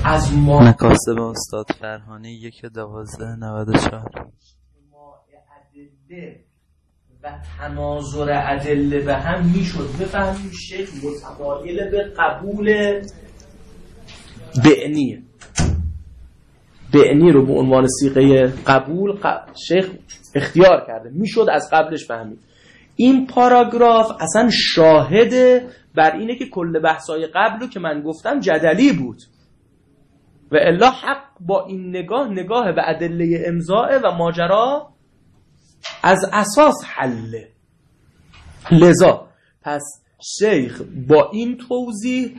از ما نکاسب استاد فرهانی 1/12/94 ادله و تناظر ادله به هم میشد بفهمیم شیخ متمایل به قبول بعنی رو به عنوان صیغه قبول شیخ اختیار کرده، میشد از قبلش فهمید. این پاراگراف اصلا شاهد بر اینه که کل بحثای قبل رو که من گفتم جدلی بود و الا حق با این نگاه به ادله امضاء و ماجرا از اساس حله. لذا پس شیخ با این توضیح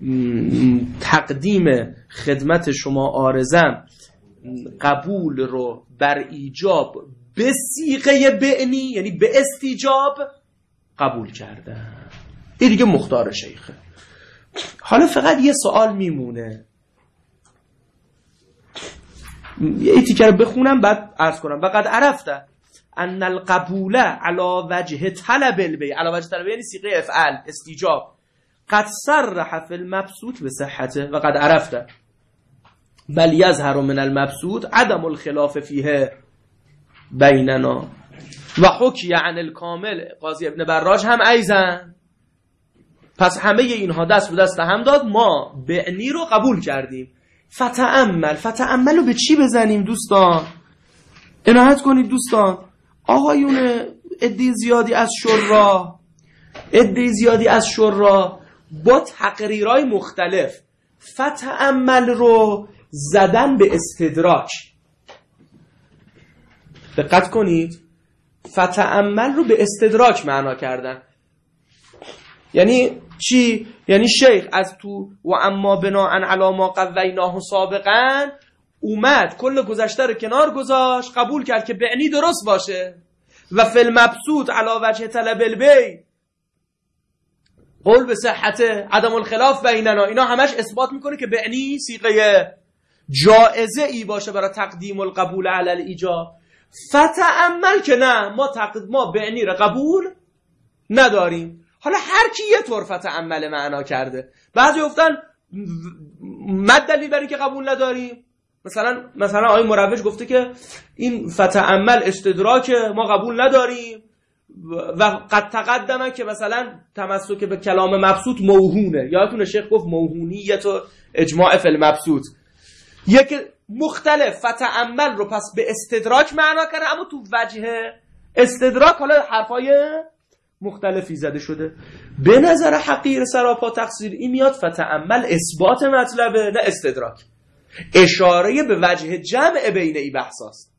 تقدیم خدمت شما عارضم قبول رو بر ایجاب به صیغه بعنی، یعنی به استیجاب قبول کرده. این دیگه مختار شیخه. حالا فقط یه سوال میمونه، یه تیکه رو بخونم بعد عرض کنم. وقد عرفته ان القبول علی وجه طلب البی، علی وجه طلب یعنی صیغه افعال استیجاب، قد صرح فی المبسوط به صحته و قد عرفته بل یظهر من المبسوط عدم الخلاف فیه بیننا و حکی عن الکامل قاضی ابن براج هم ایزن. پس همه اینها دست به دست هم داد، ما بعنی رو قبول کردیم. فتأمل رو به چی بزنیم دوستان؟ عنایت کنید دوستان. آقایون عده زیادی از شورا با تقریرهای مختلف فتأمل رو زدن به استدراک. دقت کنید، فتأمل رو به استدراک معنا کردن. یعنی چی؟ یعنی شیخ از تو و اما بناءً علی ما قویناه سابقاً اومد کل گذشته رو کنار گذاشت، قبول کرد که بعنی درست باشه و فی المبسوط علی وجه طلب البی قول به صحت عدم الخلاف بیننا، اینا همش اثبات میکنه که بعنی صیغه جائزه ای باشه برای تقدیم القبول علی الایجاب. فتأمل که نه، ما بعنی رو قبول نداریم. حالا هر کی یه طور فتأمل معنا کرده. بعضی گفتن مد دلیل برای که قبول نداریم. مثلا آقای مروج گفته که این فتأمل استدراک ما قبول نداریم و قد تقدمه که مثلا تمسک به کلام مبسوط موهونه. یادتونه شیخ گفت موهونیت و اجماع فی المبسوط. یک مختلف فتأمل رو پس به استدراک معنا کرده، اما تو وجه استدراک حالا حرفای مختلفی زده شده. به نظر حقیر سراپا تقصیر این میاد فتأمل اثبات مطلبه نه استدراک، اشاره به وجه جمع بین ای بحثاست.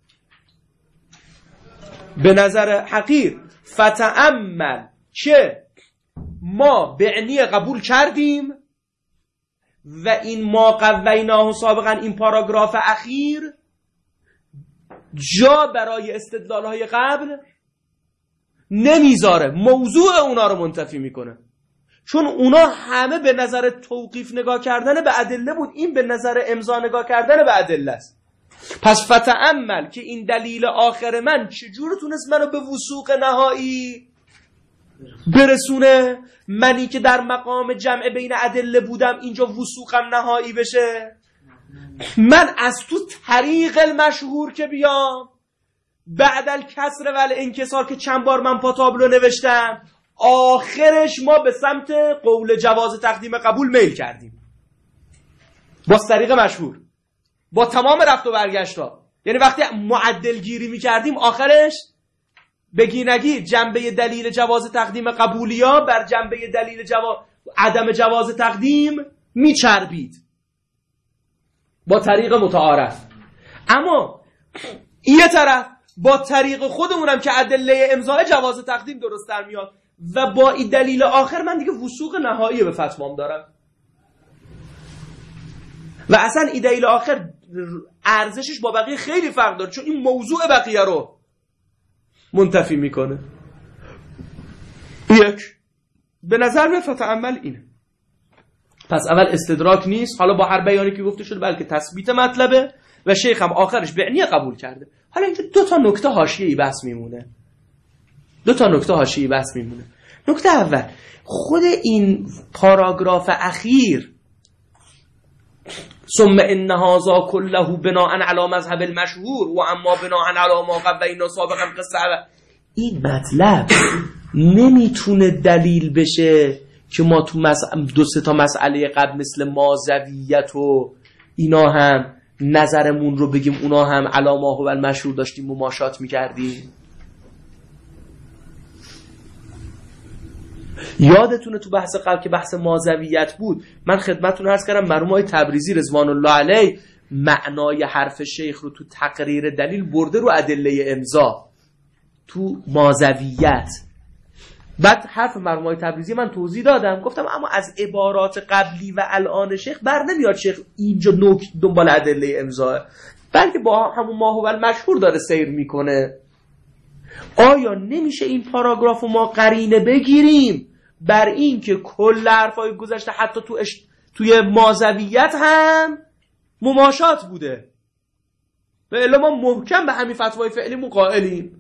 به نظر حقیر فتأمل که ما بعنی قبول کردیم و این ما قویناه سابقا، این پاراگراف اخیر جا برای استدلالهای قبل نمیذاره، موضوع اونا رو منتفی میکنه، چون اونا همه به نظر توقیف نگاه کردن به ادله بود، این به نظر امضا نگاه کردن به ادله است. پس فتأمل که این دلیل آخر من چجور تونست منو به وثوق نهایی برسونه، منی که در مقام جمع بین ادله بودم اینجا وثوقم نهایی بشه. من از تو طریق المشهور که بیام بعد الکسر و الانکسار که چند بار من پاتابلو نوشتم، آخرش ما به سمت قول جواز تقدیم قبول میل کردیم با طریق مشهور، با تمام رفت و برگشتا. یعنی وقتی معدل گیری میکردیم آخرش بگی نگی جنبه دلیل جواز تقدیم قبولیا بر جنبه دلیل عدم جواز تقدیم میچربید با طریق متعارف. اما یه طرف با طریق خودمونم که ادله امضای جواز تقدیم درست در میاد و با این دلیل آخر من دیگه وثوق نهایی به فتوام دارم و اصلا این دلیل آخر ارزشش با بقیه خیلی فرق داره، چون این موضوع بقیه رو منتفی میکنه. یک به نظر میاد فتأمل اینه. پس اول استدراک نیست، حالا با هر بیانی که گفته شده، بلکه تثبیت مطلبه و شیخ هم آخرش بعنی قبول کرده. حالا اینجا دو تا نکته حاشیه‌ای بحث میمونه. نکته اول، خود این پاراگراف اخیر ثم ان هذا كله بناء علی مذهب المشهور و اما بناء علی ما قبینا سابقا قصه. این مطلب نمیتونه دلیل بشه که ما تو دو سه تا مسئله قبل مثل مازویت و اینا هم نظرمون رو بگیم اونا هم علی ما هو المشهور داشتیم مماشات میکردیم. یادتونه تو بحث قبل که بحث مازویت بود من خدمتتون عرض کردم مرحوم آقای تبریزی رضوان الله علیه معنای حرف شیخ رو تو تقریر دلیل برده رو ادله امضا تو مازویت. بعد حرف مرحوم آقای تبریزی من توضیح دادم گفتم اما از عبارات قبلی و الان شیخ بر نمیاد شیخ اینجا نوک دنبال ادله امضا بلکه با همون ما هو المشهور داره سیر میکنه. آیا نمیشه این پاراگراف رو ما قرینه بگیریم بر این که کل حرفای گذشته حتی توی مازویت هم مماشات بوده و الا ما محکم به همین فتوای فعلی قائلیم.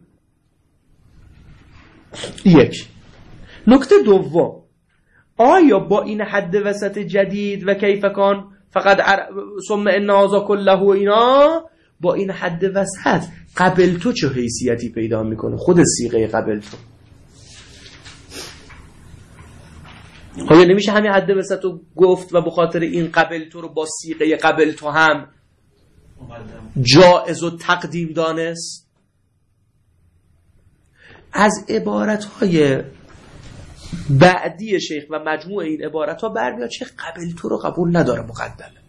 یک. نکته دوم، آیا با این حد وسط جدید و کیف کان فقط ثم ان هذا کله و اینا با این حد وسط قبل تو چه حیثیتی پیدا میکنه؟ خود صیغه قبل تو آیا نمیشه همین حد وسط رو گفت و به خاطر این قبل تو رو با صیغه قبل تو هم جائز و تقدیم دانست؟ از عبارتهای بعدی شیخ و مجموع این عبارتها برمیاد شیخ قبل تو رو قبول نداره مقدمه.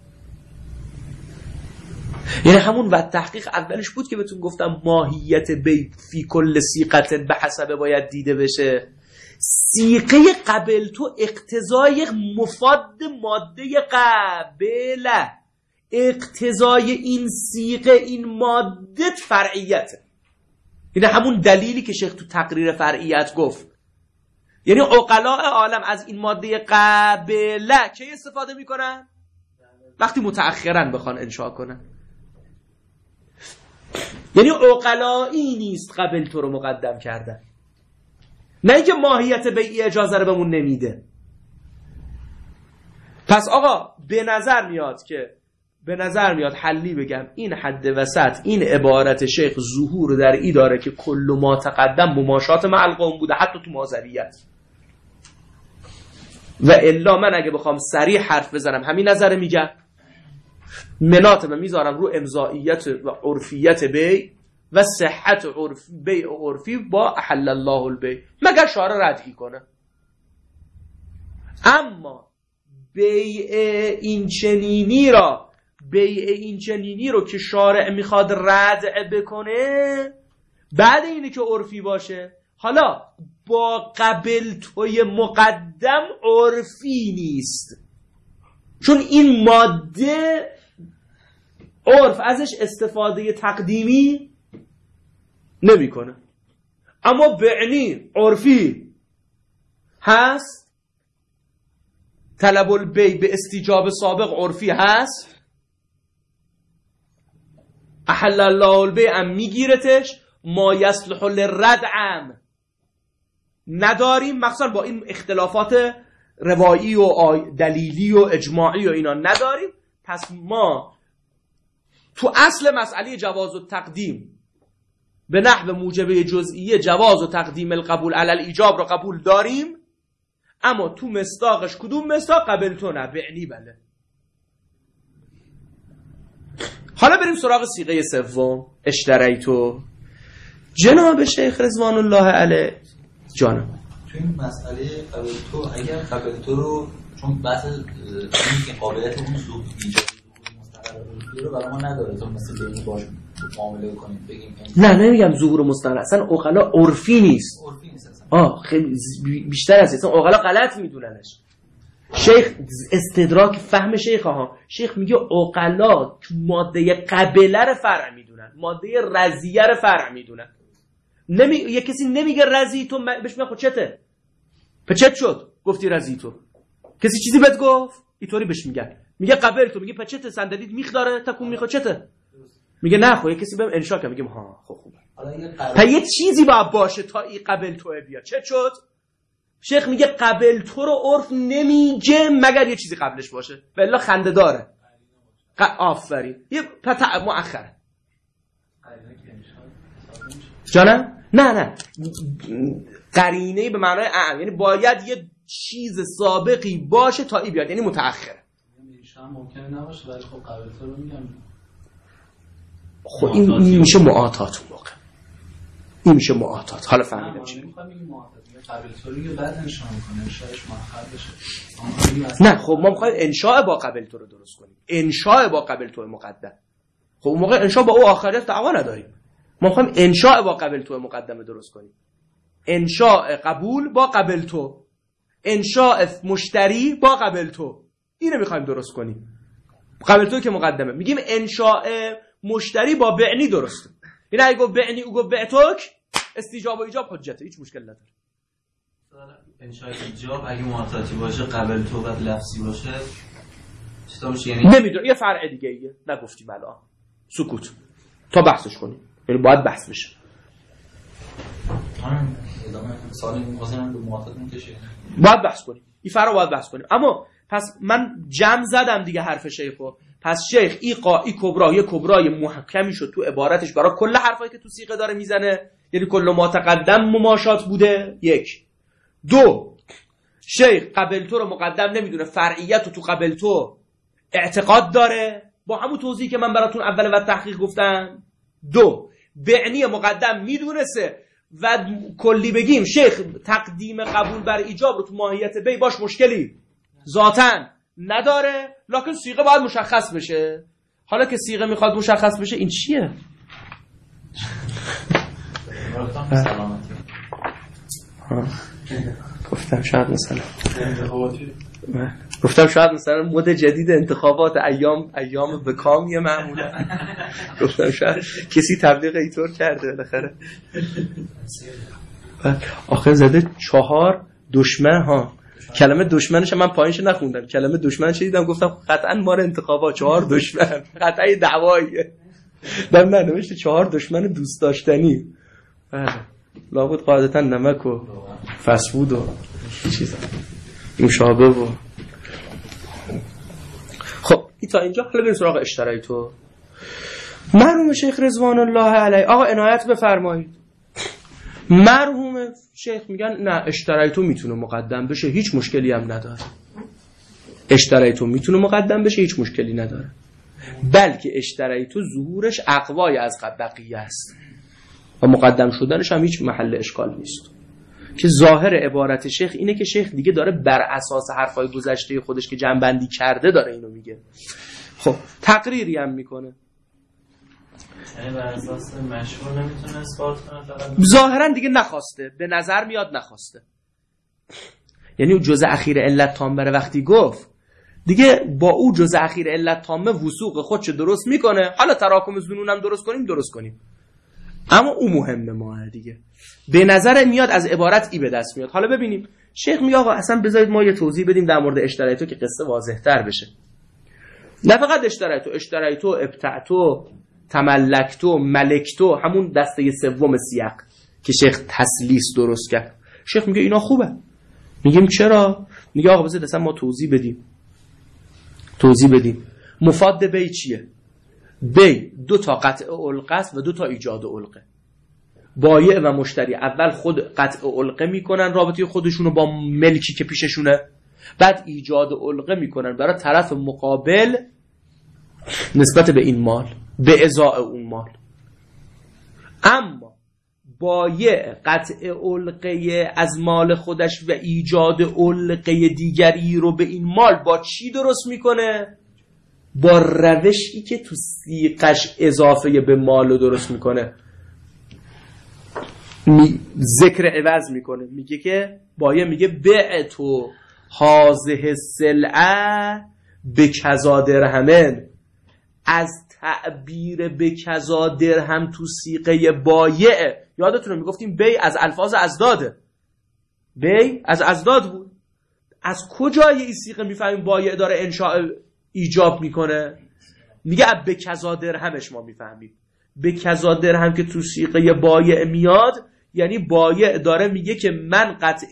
یعنی همون و تحقیق اولش بود که بهتون گفتم ماهیت بی فی کل صیغه به حسب باید دیده بشه. صیغه قبل تو اقتضای مفاد ماده قبله، اقتضای این صیغه این ماده فرعیته. این همون دلیلی که شیخ تو تقریر فرعیت گفت. یعنی عقلاء عالم از این ماده قبله چه استفاده میکنن؟ وقتی متأخرن بخوان انشاء کنن. یعنی عقلایی نیست قبل تو رو مقدم کردن، نه اینکه ماهیت بیعی اجازه رو بهمون نمیده. پس آقا به نظر میاد حلی بگم این حد وسط این عبارت شیخ ظهور در ای داره که کل ما تقدم مماشات مع القوم بوده حتی تو مازویت. و الا من اگه بخوام صریح حرف بزنم همین نظر میگم، منات و میذارم رو امضائیت و عرفیت بی و صحت بیع عرفی با احل الله البیع، مگر شارع ردی کنه. اما بیع این چنینی رو که شارع میخواد ردع بکنه بعد اینه که عرفی باشه، حالا با قبل توی مقدم عرفی نیست، چون این ماده عرف ازش استفاده تقدیمی نمیکنه. اما بعنی عرفی هست، طلب البیع به استیجاب سابق عرفی هست، احل الله البیع هم میگیرتش، ما یصلح للردع نداریم، مخصوصا با این اختلافات روایی و دلیلی و اجماعی و اینا نداریم. پس ما تو اصل مسئله جواز و تقدیم به نحو موجبه جزئیه جواز و تقدیم القبول علی الایجاب رو قبول داریم، اما تو مصداقش کدوم مصداق؟ قبل تو نه، بعنی بله. حالا بریم سراغ صیغه سوم، اشتریتو. جناب شیخ رضوان الله علیه جانم تو این مسئله قبل تو، اگر قبل تو رو چون بحث این قابلیت اون سوق ایجاد مستقر رو برای ما نداره، تو مثل بینی باش معامله کنیم بگیم نه نمیگم ظهور مستقر، اصلا عقلا عرفی نیست. خیلی بیشتر از اصلا عقلا غلط میدوننش. شیخ استدراک فهم شیخ شیخ میگه عقلا تو ماده قبله رو فرع میدونن، ماده رضیه رو فرع میدونن. یه کسی نمیگه رضی تو بهش میگه خود چته پچت شد گفتی رضی تو، کسی چیزی بهت گفت اینطوری بهش میگه قبل تو، میگه پچت صندلیت میخ داره تکون میخواد چته، میگه نه خب یه کسی بهم انشا کنه، میگم ها خب خوبه. تا یه چیزی باید باشه تا این قبل تو بیاد. چه شد؟ شیخ میگه قبل تو رو عرف نمیگه مگر یه چیزی قبلش باشه، والله خنده داره. آفرین یه مؤخره جانم نه قرینه به معنای اعم، یعنی باید یه چیز سابقی باشه تا این بیاد، یعنی متأخره. هم ممکنه نباشه ولی خب قبل تو رو میگم. خب این میشه معاطات اون موقع. این میشه معاطات. حالا فهمیدم چی میخوام بگم معاطات قبل تو رو بعد انشاء میکنه، انشاءش مؤخر بشه. نه خب ما میخوایم انشاء با قبل تو رو درست کنیم. انشاء با قبل تو مقدم. خب اون موقع انشاء با او آخریت دعوا نداریم. ما میخوایم انشاء با قبل تو مقدمه درست کنیم. انشاء قبول با قبل تو، انشاء مشتری با قبل تو، اینو میخوایم درست کنیم. قبل تو که مقدمه میگیم انشاء مشتری با بعنی درسته. این اگه گفت بعنی او گفت بعتک، استیجاب و ایجاب حجته، هیچ مشکل نداره. انشاء ایجاب اگه معاطاتی باشه قبل تو بعد لفظی باشه چطور میشه؟ یعنی نمیدونم، یه فرع دیگه ایه نگفتیم الان، سکوت تا بحثش کنیم، یعنی باید بحث بشه. سال می‌خواستم به معاطات می‌کشه، باید بحث کنیم این فرع باید بحث کنیم. اما پس من جمع زدم دیگه حرف شیخو. پس شیخ ای کبرا یه کبرای محکمی شد تو عبارتش برای کل حرفایی که تو صیغه داره میزنه، یعنی کل ما تقدم مماشات بوده. یک. دو، شیخ قبل تو رو مقدم نمیدونه، فرعیت رو تو قبل تو اعتقاد داره با همون توضیحی که من براتون اول و تحقیق گفتم. دو، بعنی مقدم میدونسته و کلی بگیم شیخ تقدیم قبول بر ایجاب رو تو ماهیت بی باش مشکلی ذاتن نداره، لکن صیغه باید مشخص بشه. حالا که صیغه میخواد مشخص بشه، این چیه؟ گفتم شاید مثلا مد جدید انتخابات ایام بکامیه معمولا. گفتم شاید کسی تبلیغ اینطور کرده بالاخره. آخر زده 4 دشمن ها. کلمه دشمنش من پایینش نخوندم، کلمه دشمن چه دیدم گفتم قطعا مار انتخابات 4 دشمن قطعا دعواییه. در من نوشته 4 دشمن دوست داشتنی. بله لابد قاعدتا نمک و فسفود و چیزا مشابه و خب این تا اینجا. حالا بریم سراغ اشترایی تو. مرحوم شیخ رضوان الله علیه، آقا عنایت بفرمایید. مرحوم شیخ میگن نه اشترایی تو میتونه مقدم بشه، هیچ مشکلی هم نداره. اشترایی تو میتونه مقدم بشه، هیچ مشکلی نداره. بلکه اشترایی تو ظهورش اقوای از بقیه است و مقدم شدنش هم هیچ محل اشکال نیست. که ظاهر عبارت شیخ اینه که شیخ دیگه داره بر اساس حرفای گذشته خودش که جمع‌بندی کرده داره اینو میگه. خب تقریری هم میکنه، یعنی بر اساس مشهور نمیتونه اثبات کنه، فقط ظاهرا دیگه نخواسته، به نظر میاد نخواسته. یعنی اون جزء اخیر علت تامه وقتی گفت دیگه با او جزء اخیر علت تامه وثوق خودش درست میکنه. حالا تراکم ظنون هم درست کنیم، اما او مهمه ما دیگه. به نظر میاد از عبارت ای به دست میاد. حالا ببینیم شیخ میگه آقا اصلا بذارید ما یه توضیح بدیم در مورد اشترایتو که قصه واضح‌تر بشه. نه فقط اشترایتو، ابتعتو، تملکتو، ملکتو، همون دسته سوم سیاق که شیخ تسلیس درست کرد. شیخ میگه اینا خوبه. میگیم چرا؟ میگه آقا بذارید اصلا ما توضیح بدیم. مفاد بی چیه؟ بی 2 تا قطع علقه است و 2 تا ایجاد علقه. بایع و مشتری اول خود قطع علقه میکنن رابطه خودشونو با ملکی که پیششونه، بعد ایجاد علقه میکنن برای طرف مقابل نسبت به این مال، به ازاء اون مال. اما بایع قطع علقه از مال خودش و ایجاد علقه دیگری رو به این مال با چی درست میکنه؟ با روشی که تو سیقش اضافه به مال رو درست میکنه. ذکر عوض میکنه، میگه که بایع میگه بعتو هذه السلعه بکذا درهمن. از تعبیر بکذا درهم تو سیقه بایع، یادتونه میگفتیم بی از الفاظ ازداده، بی از ازداد بود. از کجای این سیقه میفهمیم بایع داره انشاء ایجاب میکنه؟ میگه به کذا درهمش ما میفهمیم. به کذا درهم که تو سیقه بایع میاد یعنی بایع داره میگه که من قطع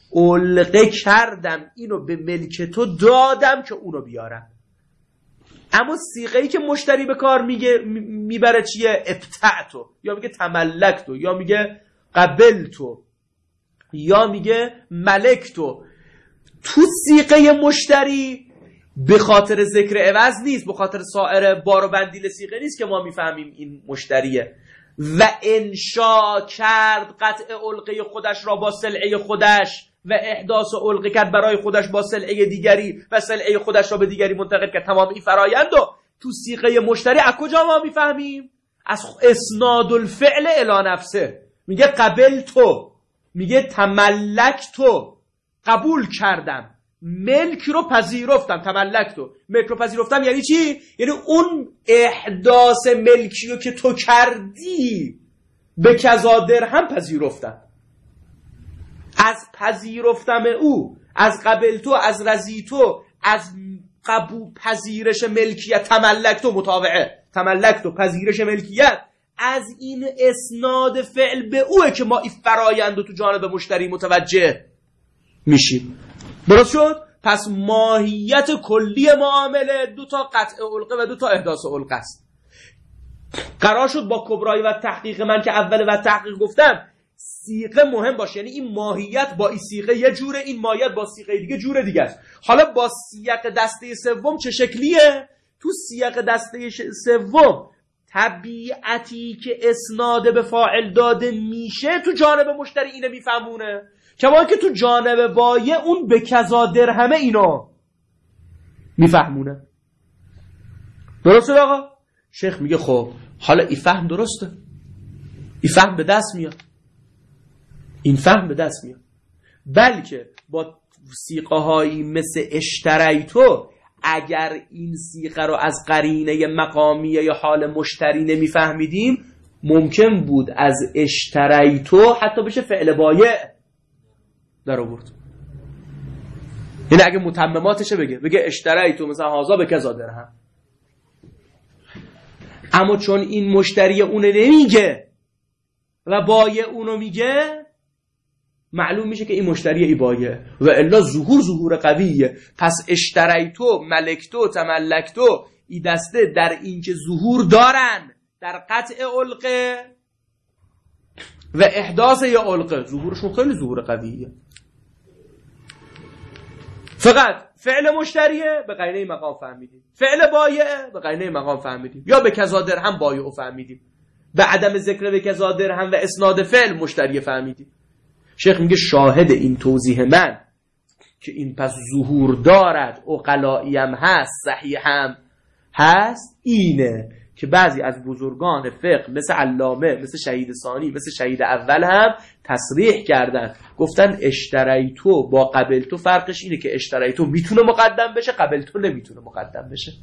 علقه کردم، اینو به ملک تو دادم که اونو بیارم. اما صیغه‌ای که مشتری به کار میبره چیه؟ ابتعتو، یا میگه تملکتو، یا میگه قبلتو، یا میگه ملکتو. تو صیغه مشتری به خاطر ذکر عوض نیست، به خاطر سایر بار و بندیل صیغه نیست که ما میفهمیم این مشتریه. و انشا کرد قطع علقه خودش را با سلعه خودش و احداث علقه کرد برای خودش با سلعه دیگری و سلعه خودش را به دیگری منتقل کرد. تمام این فرایندو تو صیغه مشتری از کجا ما میفهمیم؟ از اسناد الفعل الی نفسه. میگه قبل تو، میگه تملک تو، قبول کردم، ملک رو پذیرفتم. تملک تو، ملک رو پذیرفتم یعنی چی؟ یعنی اون احداث ملکی رو که تو کردی به کذا درهم پذیرفتم. از پذیرفتم او، از قبل تو، از رضی تو، از قبول پذیرش ملکیت، تملک تو متابعه، تملک تو پذیرش ملکیت، از این اسناد فعل به اوه که ما این فرایند رو تو جانب مشتری متوجه میشیم. درست شد؟ پس ماهیت کلی معامله 2 تا قطع علقه و 2 تا احداث علقه است. قرار شد با کبرای و تحقیق من که اول و تحقیق گفتم صیغه مهم باشه، یعنی این ماهیت با این صیغه یه جوره، این ماهیت با صیغه دیگه جوره دیگه است. حالا با سیاق دسته سوم چه شکلیه؟ تو سیاق دسته سوم طبیعتی که اسناد به فاعل داده میشه تو جانب مشتری اینه میفهمونه، کما که تو جانب بایع اون به کذا درهمه اینا میفهمونه. درسته آقا؟ شیخ میگه خب حالا این فهم درسته، این فهم به دست میاد، این فهم به دست میاد، بلکه با صیغه هایی مثل اشتریتو اگر این صیغه رو از قرینه مقامیه یا حال مشتری نمیفهمیدیم ممکن بود از اشتریتو حتی بشه فعل بایع در آورد. یعنی اگه متمماتشه بگه اشتریتو مثلا هازا به کذا درهم، اما چون این مشتری اونه نمیگه و بایع اونو میگه معلوم میشه که این مشتری ای بایع و الا ظهور قویه. پس اشتریتو، ملکتو، تملکتو ای دسته در این که ظهور دارن در قطع علقه و احداث یا علقه، ظهورشون خیلی ظهور قویه. فقط فعل مشتریه به قرینه مقام فهمیدیم، فعل بایعه به قرینه مقام فهمیدیم، یا به کذا درهم بایع فهمیدیم، به عدم ذکر به کذا درهم و اسناد فعل مشتری فهمیدیم. شیخ میگه شاهد این توضیح من که این پس ظهور دارد، عقلائی هم هست، صحیح هم هست، اینه که بعضی از بزرگان فقه مثل علامه، مثل شهید ثانی، مثل شهید اول هم تصریح کردن، گفتن اشتریتو با قبلتو فرقش اینه که اشتریتو میتونه مقدم بشه، قبلتو نمیتونه مقدم بشه.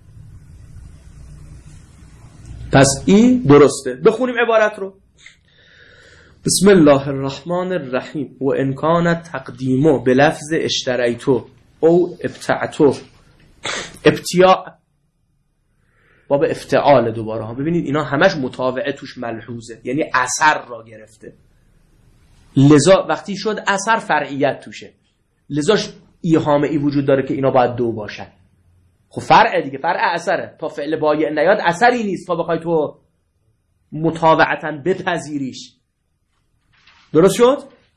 پس این درسته. بخونیم عبارت رو. بسم الله الرحمن الرحیم. و انکان تقدیمو به لفظ اشتریتو او ابتعتو، ابتیاع باب افتعال دوباره ها. ببینید اینا همش متابعه توش ملحوظه، یعنی اثر را گرفته. لذا وقتی شد اثر فرعیت توشه، لذاش ایهامه ای وجود داره که اینا باید 2 باشن. خب فرع دیگه، فرع اثره. تا فعل بایع نیاد اثری نیست تا بخوای تو متابعتا بپذیریش. درست شد؟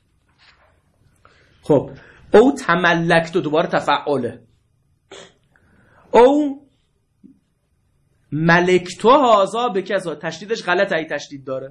خب او تملکتو دوباره تفعله، او ملکتو هازا به کذا، تشدیدش غلطه، ای تشدید داره.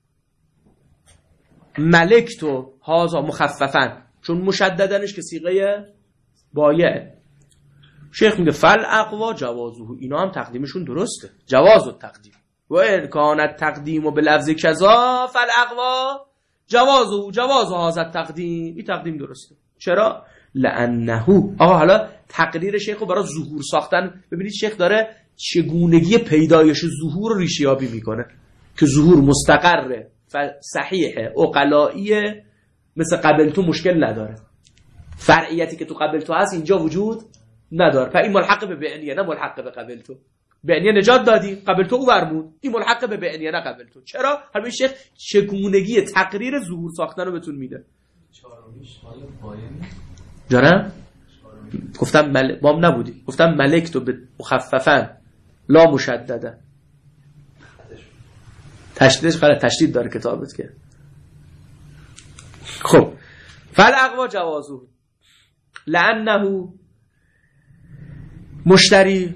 ملکتو هازا مخففن، چون مشددنش که صیغه بایعه. شیخ میگه فل اقوا جوازه، اینا هم تقدیمشون درسته، جواز و تقدیم. و ان کانت تقدیم به لفظ کذا فل اقوا جواز هازا تقدیم، این تقدیم درسته. چرا؟ لانه. آقا حالا تقریر شیخ رو برای ظهور ساختن، ببینید شیخ داره چگونگی پیدایش ظهور رو ریشه یابی میکنه که ظهور مستقره، صحیحه، عقلائیه، مثل قبل تو مشکل نداره. فرعیتی که تو قبل تو هست اینجا وجود نداره. پس این ملحق به بعنیه، نه ملحق به قبل تو. بعنیه نجات دادی، قبل تو ورمون، این ملحق به بعنیه نه قبل تو. چرا؟ حالا شیخ چگونگی تقریر ظهور ساختن رو بهتون میده. جانم گفتم بام نبودی، گفتم ملک تو به مخففن لا مشدده. تشدیدش غلط، تشدید داره کتابت که. خب فالاقوا جوازو لانه مشتری.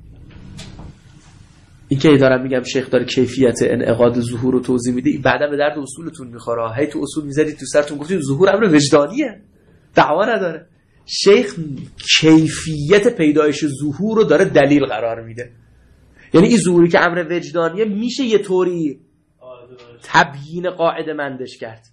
این که دارم میگم شیخ داره کیفیت انعقاد ظهور رو توضیح میده، بعدا به درد اصولتون میخوره. هی تو اصول میذارید تو سرتون گفتید ظهور امر وجدانیه، دعوا نداره. شیخ کیفیت پیدایش ظهور رو داره دلیل قرار میده. یعنی این ظهوری که امر وجدانیه میشه یه طوری تبیین قاعده مندش کرد.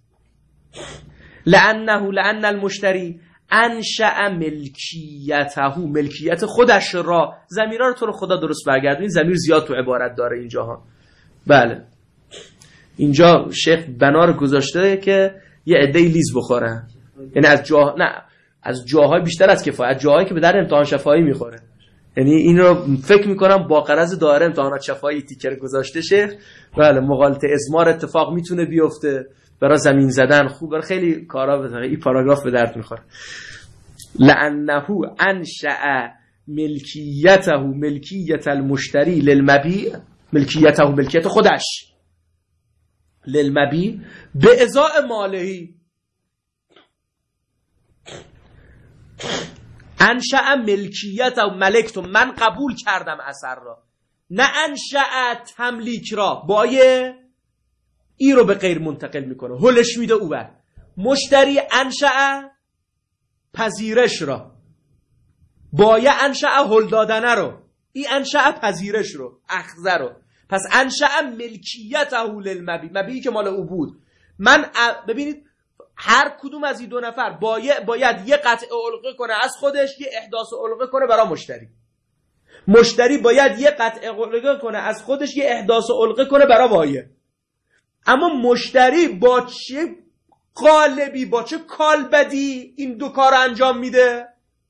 لأن المشتری انشأ ملکیته، ملکیت خودش را. ضمیرها رو تو رو خدا درست برگردونید، ضمیر زیاد تو عبارت داره اینجاها. بله اینجا شیخ بنا رو گذاشته که یه عده‌ای لیز بخورن، یعنی از جاهای بیشتر از کفایت، جاهایی که به در امتحان شفاهی میخوره. یعنی این رو فکر میکنم با غرض داره امتحانات شفاهی تیکر گذاشته شیخ. بله مغالطه ازمار اتفاق میتونه بیفته، برای زمین زدن خوب، برای خیلی کارا بزنه. این پاراگراف به درد میخوره. لأنه انشأ ملکیته، ملکیت المشتری للمبیع، ملکیت خودش للمبیع به ازاء مالهی. انشأ ملکیته، ملکتو من قبول کردم اثر را، نه انشأ تملیک را، بایه ای رو به غیر منتقل میکنه، هلش میده او بر. مشتری انشأ پذیرش را، بایه انشأ هل دادنه رو، ای انشأ پذیرش رو، اخذه رو. پس انشأ ملکیته للمبیع، مبیعی که مال او بود. من ببینید هر کدوم از این دو نفر باید یه قطع علقه کنه از خودش، یه احداث علقه کنه برای مشتری. مشتری باید یه قطع علقه کنه از خودش، یه احداث علقه کنه برای بایه. اما مشتری با چه قالبی، با چه کالبدی این دو کار انجام میده؟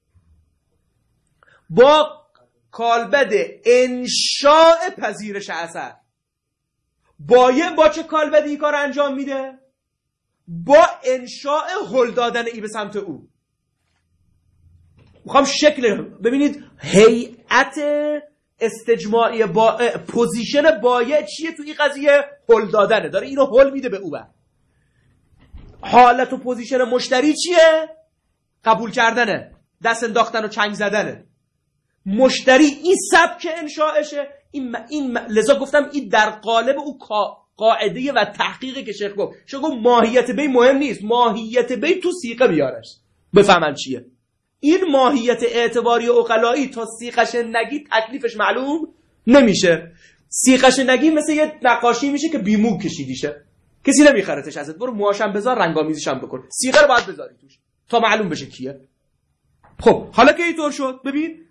با کالبد انشاء پذیرش اثر. بایه با چه کالبدی این کار انجام میده؟ با انشاء هل دادن ای به سمت او. میخوام شکل ببینید، هیئت استجماعی پوزیشن بایع چیه تو این قضیه؟ هل دادنه، داره اینو هل میده به او. حالت و پوزیشن مشتری چیه؟ قبول کردنه، دست انداختن و چنگ زدنه. مشتری این سبک انشاءشه. این لذا گفتم این در قالب او قاعده و تحقیقی که شیخ گفت. شیخ گفت ماهیت بی مهم نیست، ماهیت بی تو سیغه بیارش بفهمن چیه. این ماهیت اعتباری و عقلایی تا سیغش نگی تکلیفش معلوم نمیشه. سیغش نگی مثل یه نقاشی میشه که بیمو کشیدیشه، کسی نمیخرتش ازت. برو موهاشم بذار، رنگامیزیش هم بکن، سیغه رو باید بذاری توش تا معلوم بشه کیه. خب حالا که اینطور شد، ببین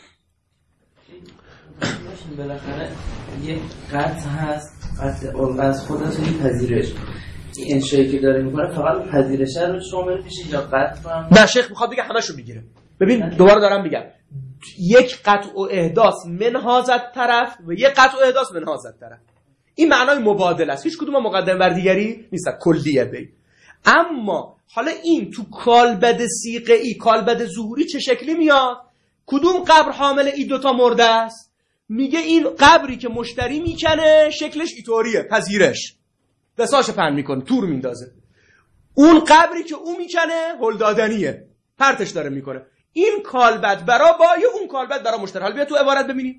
بالاخره یه قطع هست، قطع علقه از خودت این پذیرش، این انشایی که داره میکنه فقط پذیرشه رو شامل میشه یا قطع هم؟ نه شیخ میخواد بگه همشو میگیره. ببین دوباره دارم میگم، یک قطع و احداث من هازت طرف و یک قطع و احداث من هازت طرف. این معنای مبادله است، هیچ کدوم مقدم بر دیگری نیست، کلیه بی. اما حالا این تو کالبد سیغه‌ای، کالبد ظهوری چه شکلی میاد؟ کدوم قبر حامل این دوتا مرده است؟ میگه این قبری که مشتری میکنه شکلش اینطوریه، پذیرش، دستاش پهن میکنه، تور میندازه. اون قبری که او میکنه هل دادنیه، پرتش داره میکنه. این کالبد برا بایه، اون کالبد برا مشتری. حالا بیا تو عبارت ببینیم.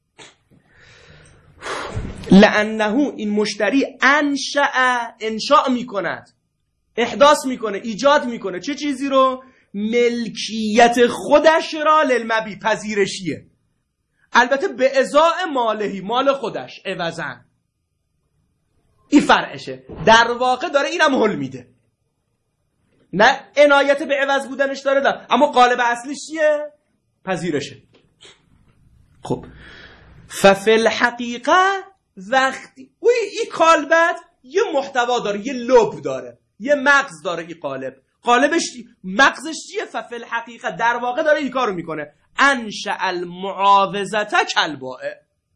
لأنه این مشتری انشاء میکند، احداث میکنه، ایجاد میکنه. چه چیزی رو؟ ملکیت خودش را للمبیع، پذیرشیه. البته به ازاء مالهی، مال خودش عوضن. این فرعشه. در واقع داره اینم هل میده، نه عنایت به عوض بودنش داره، اما قالب اصلیش چیه؟ پذیرشه. خب ففی الحقیقه وقتی این کالبد یه محتوا داره، یه لب داره، یه مغز داره. این قالبش مغزش چیه؟ ففی الحقیقه در واقع داره این کارو میکنه. انشأ المعاوضة کالبائع،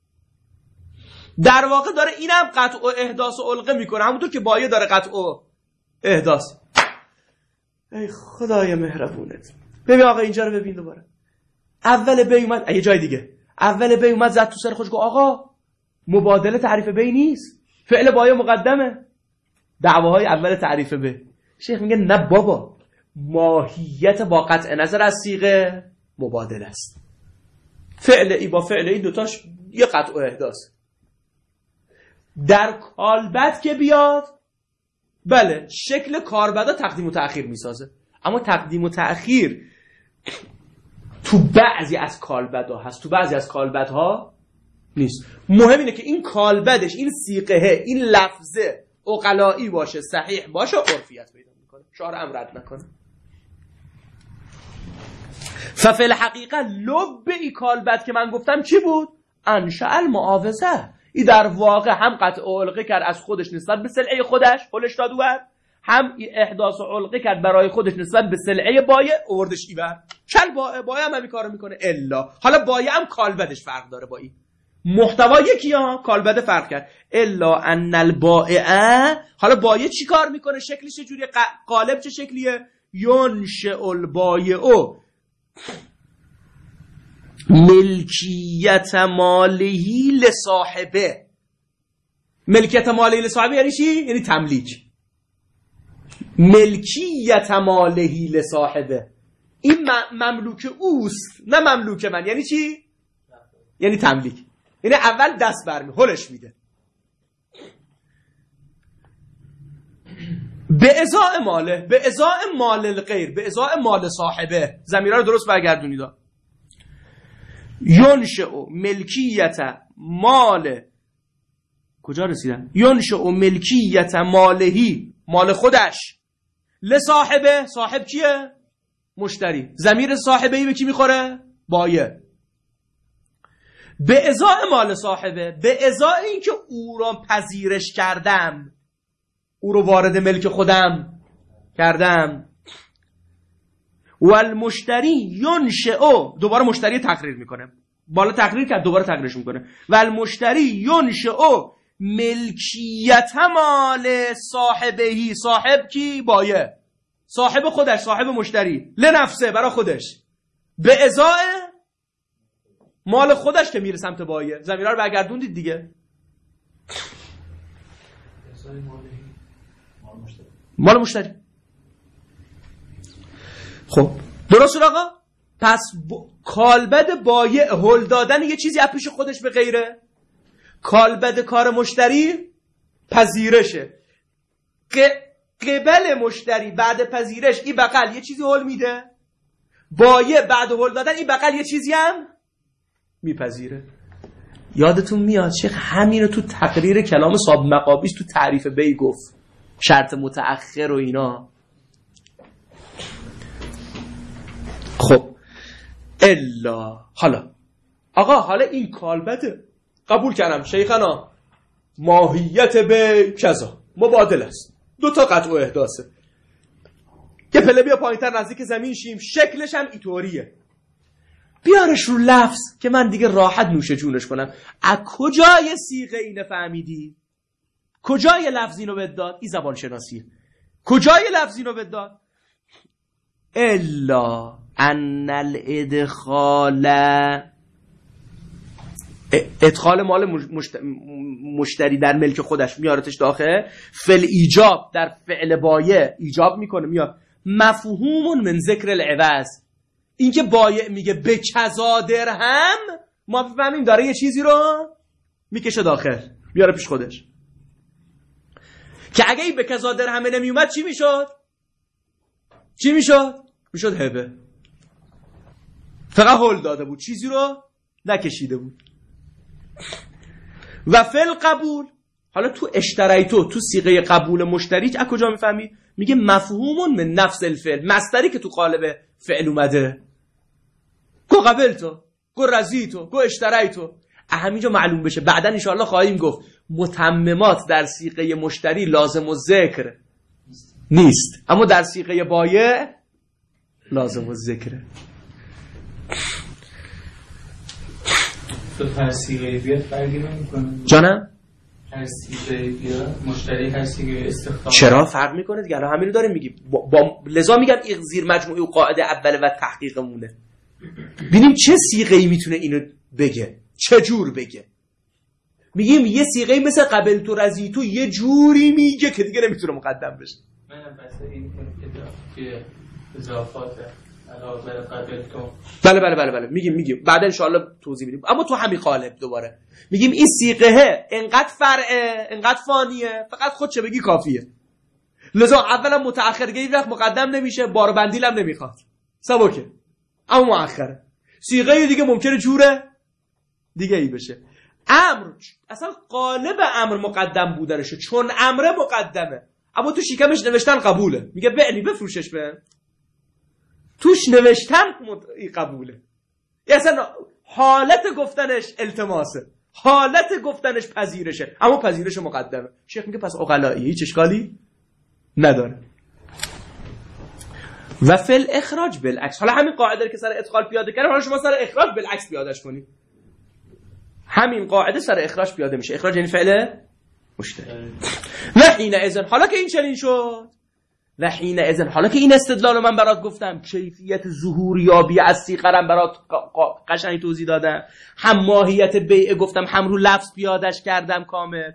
در واقع داره اینم قطع و احداث و علقه میکنه، همونطور که بایع داره قطع و احداث. ای خدای مهربونت. ببین آقا اینجا رو ببین دوباره. اول بی اومد، یه جای دیگه اول بی اومد زد تو سر خودش گفت آقا مبادله تعریف بی نیست، فعل بایه مقدمه، دعواهای اول تعریف بی. شیخ میگه نه بابا، ماهیت با قطع نظر از صیغه مبادله است. فعل ای با فعل ای دوتاش یه قطع و احداث. در کالبد که بیاد بله شکل کاربدا تقدیم و تأخیر میسازه، اما تقدیم و تأخیر تو بعضی از کالبدها هست، تو بعضی از کالبدها نیست. مهم اینه که این کالبدش، این صیغه، این لفظه عقلایی باشه، صحیح باشه، عرفیت پیدا میکنه، شعار هم رد نکنه. ففعل حقیقه لب ای کالبد که من گفتم چی بود؟ انشأ المعاوضه. این در واقع هم قطع علقه کرد از خودش نسبت به سلعه خودش، هلش داد ور، هم احداث علقه کرد برای خودش نسبت به سلعه بایع، اوردش ایور. چل بایع هم همین کارو میکنه. الا حالا بایع هم کالبدش فرق داره با این. محتوا یکی ها، کالبد فرق کرد. الا ان البائع، حالا بایع چی کار میکنه؟ شکلش چجوریه؟ قالب چه شکلیه؟ ینشئ البایع ملکیت مالهی لصاحبه. ملکیت مالهی لصاحبه یعنی چی؟ یعنی تملیک. ملکیت مالهی لصاحبه، این مملوک اوست نه مملوک من. یعنی چی؟ یعنی تملیک، یعنی اول دست برمی هلش میده به ازاء ماله، به ازاء مال الغیر، به ازاء مال صاحبه. ضمیرها رو درست برگردونید. ینشئ ملکیت مال، کجا رسیدم؟ ینشئ ملکیت مالهی، مال خودش، لصاحبه. صاحب کیه؟ مشتری. ضمیر صاحبه‌ای به کی میخوره؟ بایع. به ازاء مال صاحبه، به ازاء این که او را پذیرش کردم، او رو وارد ملک خودم کردم. و المشتری ینشئ، دوباره مشتری تقریر میکنه، بالا تقریر کرد دوباره تقریرش میکنه. و المشتری ینشئ ملکیت مال صاحبهی، صاحب کی؟ بایع، صاحب خودش، صاحب مشتری، لنفسه، برای خودش، به ازاء مال خودش که میره سمت بایع. ضمیرها رو برگردوندید دیگه. مال مشتری. خب درست شد آقا؟ پس کالبد بایع هل دادن یه چیزی از پیش خودش به غیره، کالبد کار مشتری پذیرشه. قبل مشتری بعد پذیرش این بغل یه چیزی هل میده، بایع بعد هل دادن این بغل یه چیزی هم میپذیره. یادتون میاد شیخ همین رو تو تقریر کلام صاحب مقابیس تو تعریف بی گفت، شرط متأخر و اینا. خب الا حالا آقا، حالا این کالبده قبول کردم شیخنا، ماهیت به کذا مبادله است، دوتا قطع و احداثه، یه پله بیا پایینتر نزدیک زمین شیم، شکلش هم اینطوریه، بیارش رو لفظ که من دیگه راحت نوش جونش کنم. از کجای صیغه اینو فهمیدی؟ کجای لفظ اینو بهت داد؟ این زبان شناسیه. کجای لفظ اینو بهت داد؟ الا ان الادخال، ادخال مال مشتری در ملک خودش میارتش داخل، فعل ایجاب در فعل بایع ایجاب میکنه، میاد مفهوم من ذکر العوض. این که بایع میگه به کذا درهم، ما بفهمیم داره یه چیزی رو میکشه داخل میاره پیش خودش، که اگه این به کذا درهم نمیومد چی میشد؟ چی میشد؟ میشد هبه، فقط هل داده بود، چیزی رو نکشیده بود. و فعل قبول، حالا تو اشتریتو، تو صیغه قبول مشتری از کجا میفهمی؟ میگه مفهوم من نفس الفعل، مصدری که تو قالب فعل اومده، گو قبلتو، گو رضیتو، گو اشتریتو، همینجا معلوم بشه. بعدن انشاءالله خواهیم گفت متممات در صیغه مشتری لازم و ذکر نیست، اما در صیغه بایع لازم و ذکره. تو هر صیغه بیاد فرقی نمی‌کنه جانم؟ هر صیغه بیاد مشتری هر صیغه استخدام چرا فرق میکنه دیگه؟ الان همین رو داریم میگیم. لذا میگم این زیر مجموعه و قاعده اول و تحقیقمونه. ببینیم چه صیغه‌ای میتونه اینو بگه. چجور بگه؟ میگیم یه صیغه مثل قبلت و رضیت یه جوری میگه که دیگه نمیتونه مقدم بشه. منم بس این که اضافات علاوه بر قبلتو. بله میگیم بعدا ان شاء الله توضیح میدیم. اما تو همین قالب دوباره میگیم این صیغه انقدر فرعه، انقدر فانیه، فقط خودش بگی کافیه. لذا اولا متأخر گه وقت مقدم نمیشه، بار بندیل هم نمیخواد، سبکه، اما مؤخره. صیغه دیگه ممکنه جوره دیگه ای بشه. امر اصلا قالب امر مقدم بودنشه، چون امر مقدمه، اما تو شکمش نوشتن قبوله، میگه بعنی بفروشش به توش نوشتن قبوله. اصلا حالت گفتنش التماسه، حالت گفتنش پذیرشه، اما پذیرش مقدمه. شیخ میگه پس عقلایی هیچ اشکالی نداره. و فل اخراج بالعکس. حالا همین قاعده که سر ادخال پیاده کردم، حالا شما سر اخراج بالعکس پیادهش کنید. همین قاعده سر اخراج پیاده میشه. اخراج یعنی فعل مشترک. و حین اذن، حالا که این چنین شد، و حین اذن، حالا که این استدلال من برات گفتم، کیفیت ظهور یابی از صیغه برات قشنگ توضیح دادم، هم ماهیت بیع گفتم، هم رو لفظ پیادهش کردم کامل.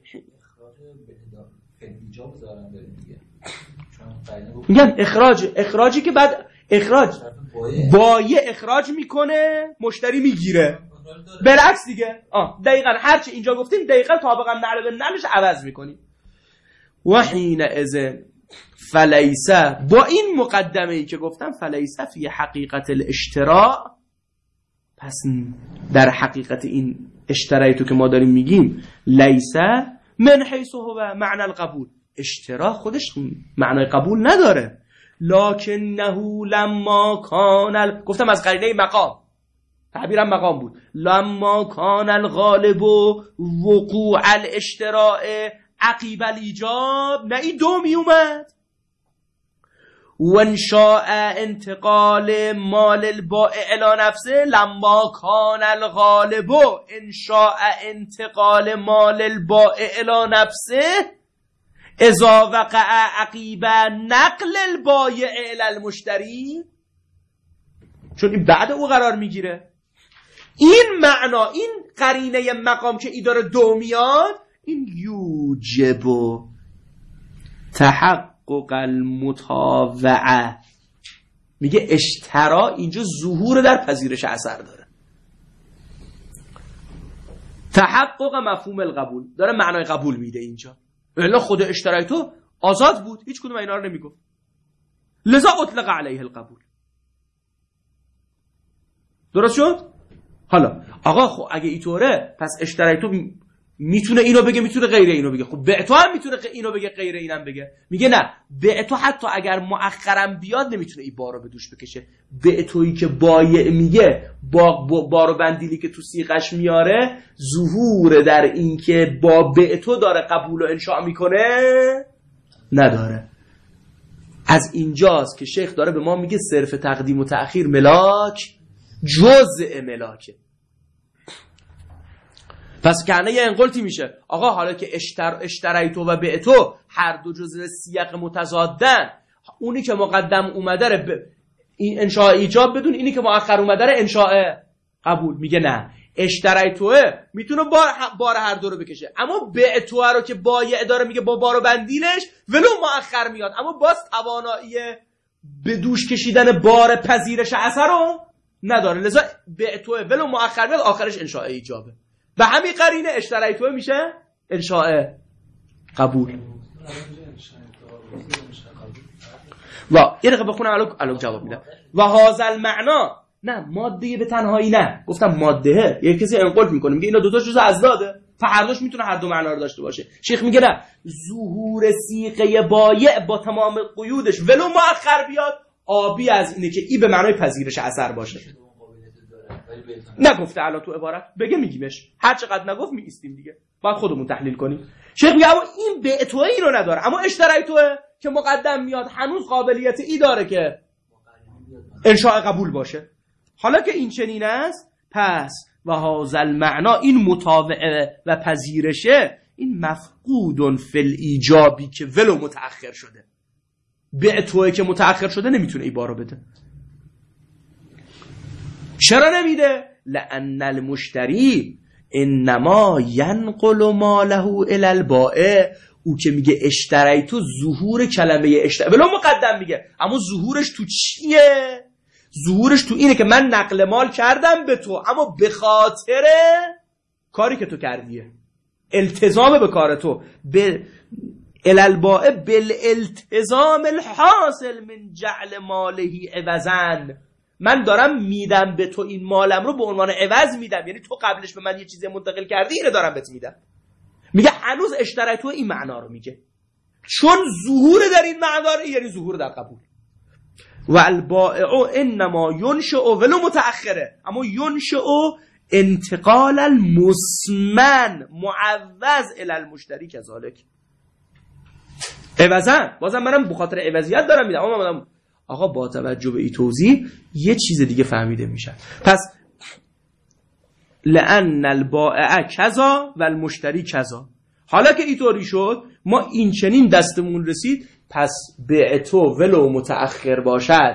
میگم اخراجی که بعد اخراج بایع اخراج میکنه، مشتری میگیره، برعکس دیگه. دقیقاً هرچی اینجا گفتیم دقیقاً طابقاً نعل به نعلش عوض میکنیم. و حین اذن فلیسه، با این مقدمه ای که گفتم، فلیسه فی حقیقت الاشتراء، پس در حقیقت این اشترایتو که ما داریم میگیم، لیسه من حیث هو معنی القبول، اشترا خودش معنای قبول نداره. لکنه لما کان گفتم از قرینه مقام، تعبیرم مقام بود. لما کان الغالب وقوع الاشتراء عقیب الایجاب، نه این دو می اومد. و انشاء انتقال مال البائع الی نفسه، لما کان الغالب انشاء انتقال مال البائع الی نفسه اذا وقع عقیب نقل البایع الی المشتری، چون این بعد او قرار میگیره. این معنا، این قرینه مقام که ای داره دو میاد، این یوجب تحقق المتابعه، میگه اشترا اینجا ظهور در پذیرش اثر داره. تحقق مفهوم القبول داره، معنای قبول میده اینجا. الا خود اشترایتو آزاد بود، هیچ کدوم اینا رو نمیگفت، لذا اطلق علیه القبول. درست شد؟ حالا آقا خب اگه اینطوره، پس اشترایتو میتونه اینو بگه، میتونه غیر اینو بگه. خب بعتو هم میتونه اینو بگه، غیر اینم بگه. میگه نه، بعتو حتی اگر مؤخرم بیاد نمیتونه این بارو به دوش بکشه. بعتویی که بایع میگه، با بارو بندیلی که تو سیغش میاره، ظهور در این که با بعتو داره قبول و انشاء میکنه نداره. از اینجاست که شیخ داره به ما میگه صرف تقدیم و تأخیر ملاک جزء ملاکه. پس کنه یه انقلتی میشه. آقا حالا که اشتریتو و بعتو هر دو جزء سیاق متضادن، اونی که مقدم اومده ره این انشاء ایجاب بدون، اینی که مؤخر اومده ره انشاء قبول. میگه نه، اشتریتو میتونه بار هر دو رو بکشه، اما بعتو رو که بایع داره میگه با بارو بندیلش ولو مؤخر میاد، اما باز توانایی به دوش کشیدن بار پذیرش اثر رو نداره. لذا بعتو ولو مؤخر میاد، آخرش انشاء ایجابه. به همین قرینه اشتریتو میشه انشاء قبول. و یه دقیقه بخونم الان جواب میدم. و هذا المعنا، نه ماده به تنهایی نه، گفتم ماده یه کسی انقل میکنه میگه اینا دو تا جزء ازداده، فهر دوش میتونه هر دو معنا رو داشته باشه. شیخ میگه نه، ظهور صیغه بایع با تمام قیودش ولو مؤخر بیاد، آبی از اینه که ای به معنای پذیرش اثر باشه. نگفته الان تو عبارت، بگه میگیمش، هر چقدر نگفت میایستیم دیگه، باید خودمون تحلیل کنیم. شیخ میگه اما این بعتوه ای رو نداره، اما اشتریتوه که مقدم میاد هنوز قابلیت ای داره که انشاء قبول باشه. حالا که این چنین است، پس و هذا المعنا، این متابعه و پذیرشه، این مفقود فی الایجابی که ولو متأخر شده. بعتوه که متأخر شده نمیتونه ای بارو بده. چرا نمیده؟ لأن المشتری انما ینقل ماله الی البائع. او که میگه اشتری تو ظهور کلمه اشتری بلا مقدم میگه، اما ظهورش تو چیه؟ ظهورش تو اینه که من نقل مال کردم به تو، اما به خاطر کاری که تو کردیه، التزام به کار تو، به الالبائع بالالتزام الحاصل من جعل ماله عوضا. من دارم میدم به تو این مالم رو به عنوان عوض میدم، یعنی تو قبلش به من یه چیزی منتقل کردی، اینو دارم بهت میدم. میگه هنوز اشتری تو این معنا رو میگه، چون ظهور در این معنا یعنی ظهور در قبول. و البائع انما ینشئ ولو متأخره، اما ینشئ انتقال المسمن معوض الی المشتری کذالک. عوضا بازم منم به خاطر عوضیت دارم میدم، اما من آقا با توجه به این توضیح یه چیز دیگه فهمیده میشه. پس لأن البائع کذا و المشتری کذا. حالا که اینطوری شد، ما این چنین دستمون رسید، پس بیع تو ولو متأخر باشد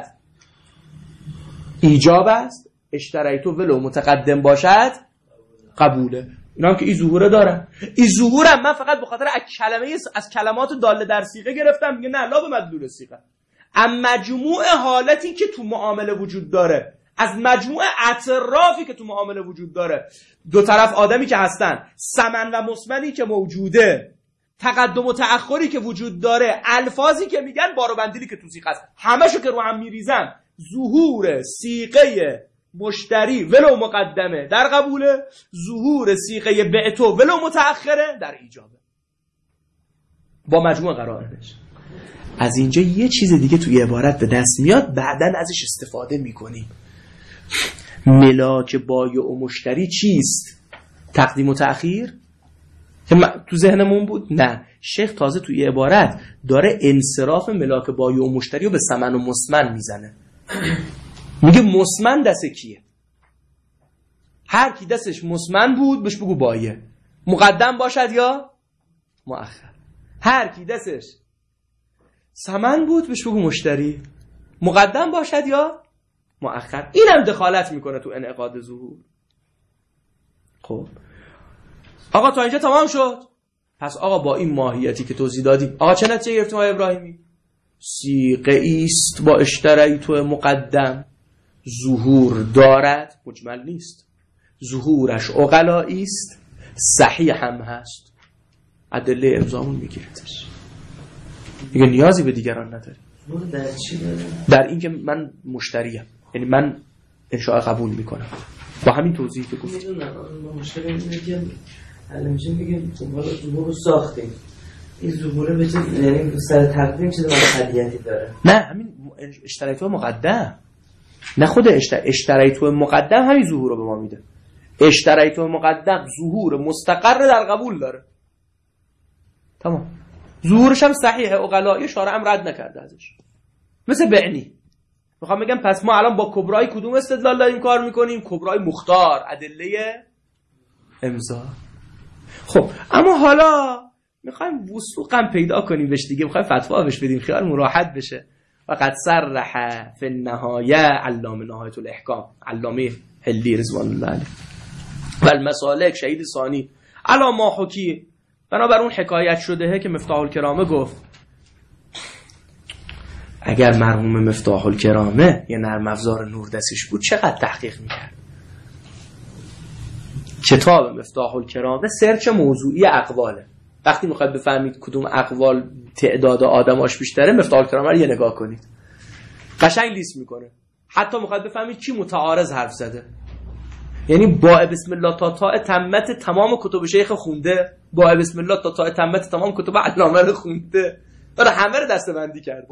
ایجاب است، اشتری تو ولو متقدم باشد قبوله. اینا هم که این ظهوره دارن. این ظهورم من فقط به خاطر از کلمات داله در صیغه گرفتم، میگه نه لا به مدلول صیغه. اما مجموع حالتی که تو معامله وجود داره، از مجموع اطرافی که تو معامله وجود داره، دو طرف آدمی که هستن، ثمن و مسمنی که موجوده، تقدم و تأخری که وجود داره، الفاظی که میگن، بار و بندیلی که تو صیغه است، همشو که رو هم میریزن، ظهور صیغه مشتری ولو مقدمه در قبوله، ظهور صیغه بعتو ولو متأخره در ایجابه، با مجموع قرائنش. از اینجا یه چیز دیگه توی عبارت به دست میاد، بعداً ازش استفاده میکنیم. ملاک بایع و مشتری چیست؟ تقدیم و تأخیر تو ذهنمون بود؟ نه، شیخ تازه توی عبارت داره انصراف ملاک بایع و مشتری رو به ثمن و مسمن میزنه. میگه مسمن دست کیه؟ هر کی دستش مسمن بود بهش بگو بایع، مقدم باشد یا مؤخر. هر کی دستش ثمن بود بهش بگو مشتری، مقدم باشد یا مؤخر. اینم دخالت میکنه تو انعقاد ظهور. خب آقا تا اینجا تمام شد. پس آقا با این ماهیتی که توضیح دادیم، آقا چه نتیجه گرفتیم آقای ابراهیمی؟ صیغه است با اشتری تو مقدم ظهور دارد، مجمل نیست، ظهورش عقلائی است، صحیح هم هست، ادله ارزامون میگیردش، دیگه نیازی به دیگران نداری. در چی داره؟ در این که من مشتریم، یعنی من انشاء قبول میکنم. با همین توضیحی که گفتم میدونم مشکل اینه که علمچه میگیم حالا ظهور رو ساختیم، این ظهوره به چه یعنی سر تقدیم چه مقدمیتی داره؟ نه، همین اشتری تو مقدم، نه خود اشتری تو مقدم همین ظهور رو به ما میده. اشتری تو مقدم ظهور مستقر در قبول داره، تمام. ظهورش هم صحیحه، عقلائی شارع هم رد نکرده ازش. مثل بعنی میخوام بگم پس ما الان با کبرای کدوم استدلال داریم کار میکنیم؟ کبرای مختار، ادله امضا. خب اما حالا میخوایم وثوقم پیدا کنیم بهش دیگه، میخوایم فتوا بهش بدیم، خیالمون راحت بشه. وقد صرح فی النهایه علامه نهایت الاحکام، علامه حلی رضوان الله علیه، و المسالک شهید ثانی علی ما حکی، بنابر اون حکایت شده که مفتاح الکرامه گفت اگر مرحوم مفتاح الکرامه یه نرم افزار نور دستش بود چقدر تحقیق میکرد. کتاب مفتاح الکرامه سرچ موضوعی اقواله. وقتی میخواید بفهمید کدوم اقوال تعداد آدماش بیشتره، مفتاح الکرامه رو یه نگاه کنید، قشنگ لیست میکنه. حتی میخواید بفهمید کی متعارض حرف زده، یعنی با بسم الله تا تا تمت تمام کتب شیخ خونده، با بسم الله تا تا تمت تمام کتب علامه رو خونده، داره همه رو دسته‌بندی کرده.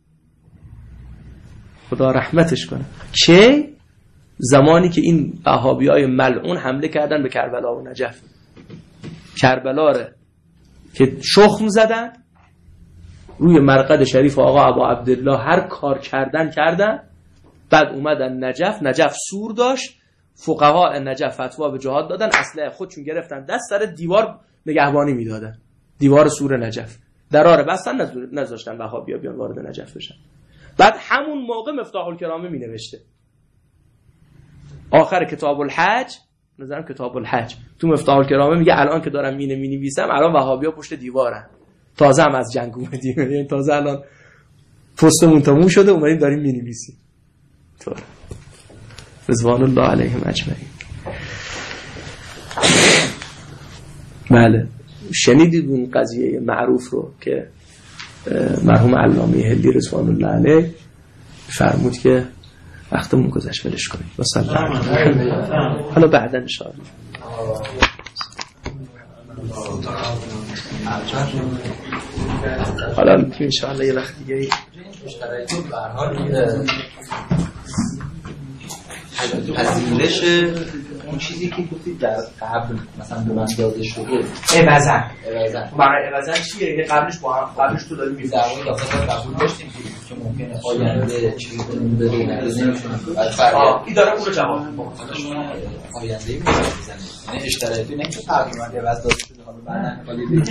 خدا رحمتش کنه. چه زمانی که این وهابیای ملعون حمله کردن به کربلا و نجف، کربلا رو که شخم زدن روی مرقد شریف آقا ابا عبدالله، هر کار کردن، بعد اومدن نجف سور داشت، فقها نجف فتوا به جهاد دادن، اسلحه خودشون گرفتن دست، سر دیوار نگهبانی میدادن، دیوار سور نجف دراره بستن، نذاشتن وهابیا بیان وارد نجف بشن. بعد همون موقع مفتاح الکرامه می نوشته آخر کتاب الحج، نظرم کتاب الحج تو مفتاح الکرامه میگه الان که دارم مینویسم الان وهابی‌ها پشت دیوارن، تازه هم از جنگ اومدیم، یعنی تازه الان پستمون تموم شده اومدیم داریم مینویسیم. تو رضوان الله علیهم اجمعین. بله شنیدید اون قضیه معروف رو که مرحوم علامه هلی رضوان الله علیه فرمود که وقتمون گذشت ولش کنید و سلام. حالا بعدا ان شاء الله. حالا میتونیم ان شاء الله یه وقت دیگه به هر حال پذیرش اون چیزی که گفتید در قبل مثلا به من داده شده عوضن برای عوضن چیه؟ یه قبلش با هم قبلش تو داریم در واقع داخل قبول داشتیم که ممکنه آینده چیزی کنیم بده نمی‌تونیم این داره اون رو جواب آینده می‌زنه. یعنی اشتراکی نه که تقریبا عوض داده شده حالا بعداً